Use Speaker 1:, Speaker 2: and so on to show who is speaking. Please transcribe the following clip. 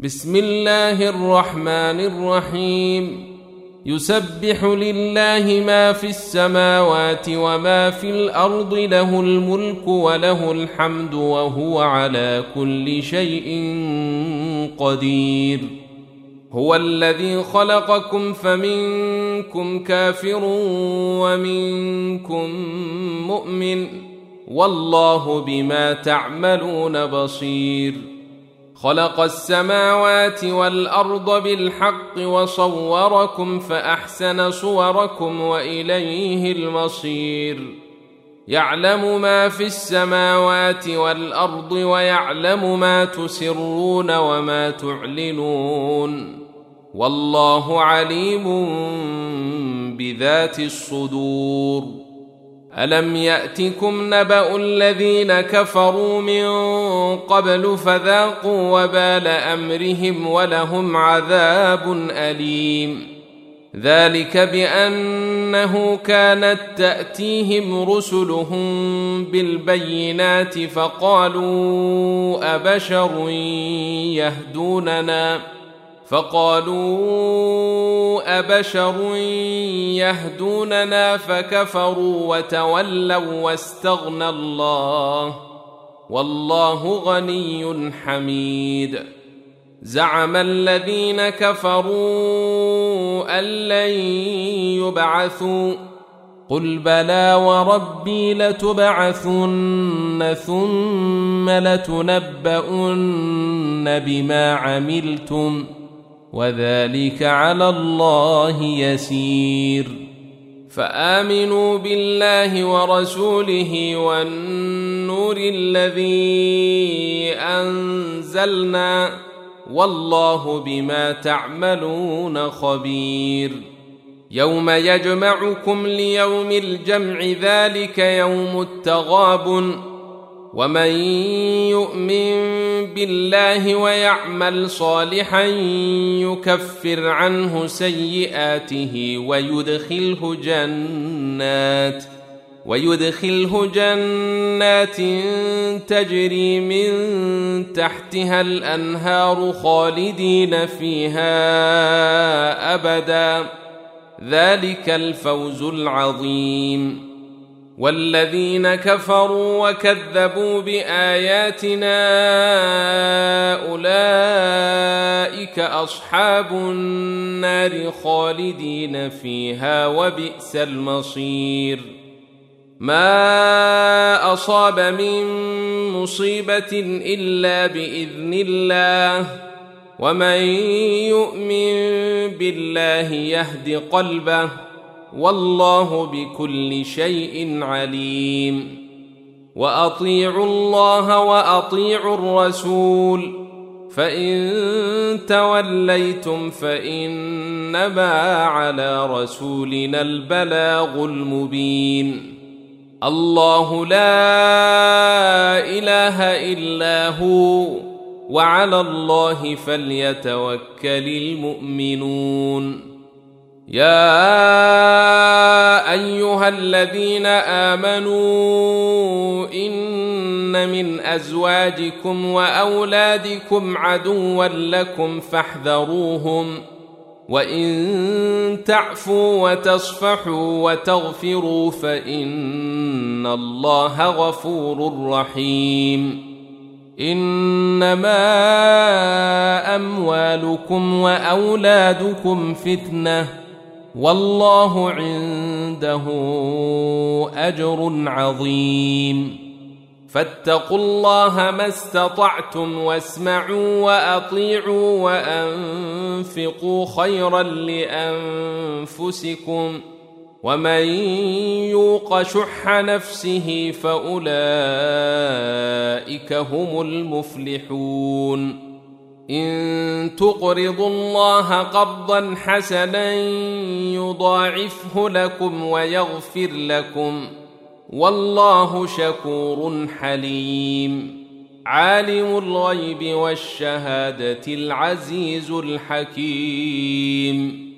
Speaker 1: بسم الله الرحمن الرحيم. يسبح لله ما في السماوات وما في الأرض، له الملك وله الحمد وهو على كل شيء قدير. هو الذي خلقكم فمنكم كافر ومنكم مؤمن، والله بما تعملون بصير. خلق السماوات والأرض بالحق وصوركم فأحسن صوركم وإليه المصير. يعلم ما في السماوات والأرض ويعلم ما تسرون وما تعلنون، والله عليم بذات الصدور. ألم يأتكم نبأ الذين كفروا من قبل فذاقوا وبال أمرهم ولهم عذاب أليم. ذلك بأنه كانت تأتيهم رسلهم بالبينات فقالوا أبشر يهدوننا فكفروا وتولوا واستغنى الله، والله غني حميد. زعم الذين كفروا أن لن يبعثوا، قل بلى وربي لتبعثن ثم لتنبؤن بما عملتم، وذلك على الله يسير. فآمنوا بالله ورسوله والنور الذي أنزلنا، والله بما تعملون خبير. يوم يجمعكم ليوم الجمع، ذلك يوم التغابن. ومن يؤمن بالله ويعمل صالحا يكفر عنه سيئاته ويدخله جنات تجري من تحتها الأنهار خالدين فيها أبدا، ذلك الفوز العظيم. والذين كفروا وكذبوا بآياتنا أولئك أصحاب النار خالدين فيها، وبئس المصير. ما أصاب من مصيبة إلا بإذن الله، ومن يؤمن بالله يهد قلبه، والله بكل شيء عليم. وأطيعوا الله وأطيعوا الرسول، فإن توليتم فإنما على رسولنا البلاغ المبين. الله لا إله إلا هو، وعلى الله فليتوكل المؤمنون. يا أيها الذين آمنوا إن من أزواجكم وأولادكم عدوا لكم فاحذروهم، وإن تعفوا وتصفحوا وتغفروا فإن الله غفور رحيم. إنما أموالكم وأولادكم فتنة، والله عنده أجر عظيم. فاتقوا الله ما استطعتم، واسمعوا وأطيعوا وأنفقوا خيرا لأنفسكم، ومن يوق شح نفسه فأولئك هم المفلحون. إن تقرضوا الله قرضا حسنا يضاعفه لكم ويغفر لكم، والله شكور حليم. عالم الغيب والشهادة العزيز الحكيم.